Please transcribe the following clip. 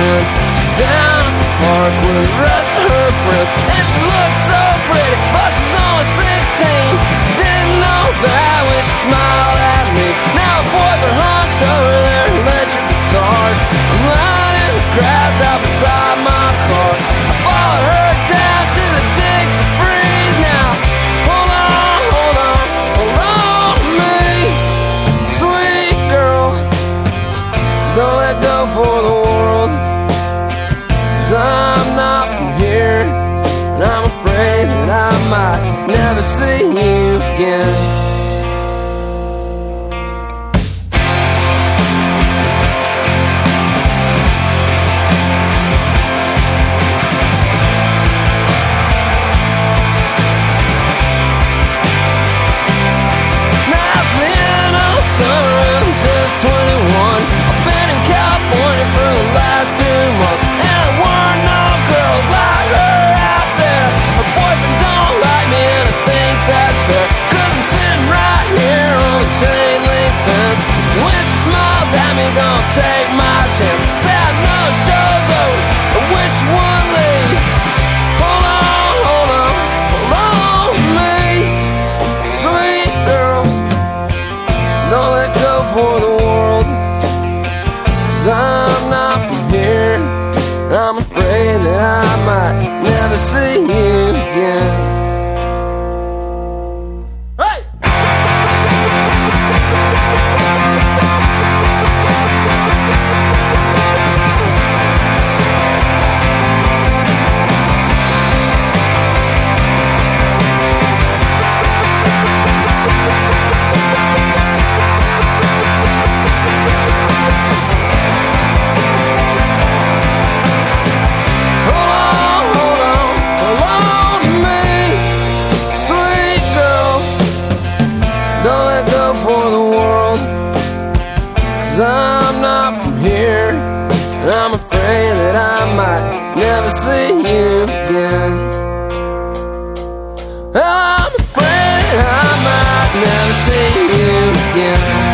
fence. She's down at the park with the rest of her friends, and she looks so pretty, but she's only 16. Didn't know that when she smiled at me. Now the boys are hunched over their electric guitars. I'm lying in the grass out beside my car. I followed her down to the Dixie Freeze. Now hold on, hold on, hold on to me, sweet girl. Don't let go for the world, 'cause I'm not from here, and I'm afraid that I might never see you again. Now it's the end of summer and I'm just 21. I've been in California for the last 2 months, and there weren't no girls like her out there. Her boyfriend don't like me, and I think that's fair, 'cause I'm sitting right here on the chain link fence. When she smiles at me, gonna take my chance. Say I know the show's over, I wish you wouldn't leave. Hold on, hold on, hold on to me, sweet girl. Don't let go for the world, 'cause I'm not from here, and I'm afraid that I might never see you again. Hey! Hold on, hold on, hold on to me, sweet girl. Don't let go for the world, 'cause I'm not from here, and I'm afraid that I might never see you again. I'm afraid that I might never see you again.